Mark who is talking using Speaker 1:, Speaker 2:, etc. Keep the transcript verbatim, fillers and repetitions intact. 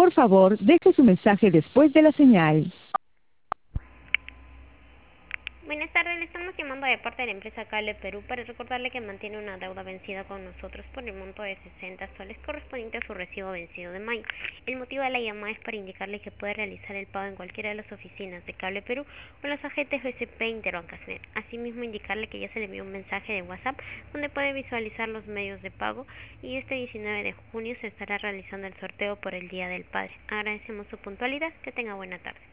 Speaker 1: Por favor, deje su mensaje después de la señal.
Speaker 2: Buenas tardes, le estamos llamando de parte de la empresa Cable Perú para recordarle que mantiene una deuda vencida con nosotros por el monto de sesenta soles correspondiente a su recibo vencido de mayo. El motivo de la llamada es para indicarle que puede realizar el pago en cualquiera de las oficinas de Cable Perú o los agentes B C P Interbancasnet. Asimismo, indicarle que ya se le envió un mensaje de WhatsApp donde puede visualizar los medios de pago y este diecinueve de junio se estará realizando el sorteo por el Día del Padre. Agradecemos su puntualidad, que tenga buena tarde.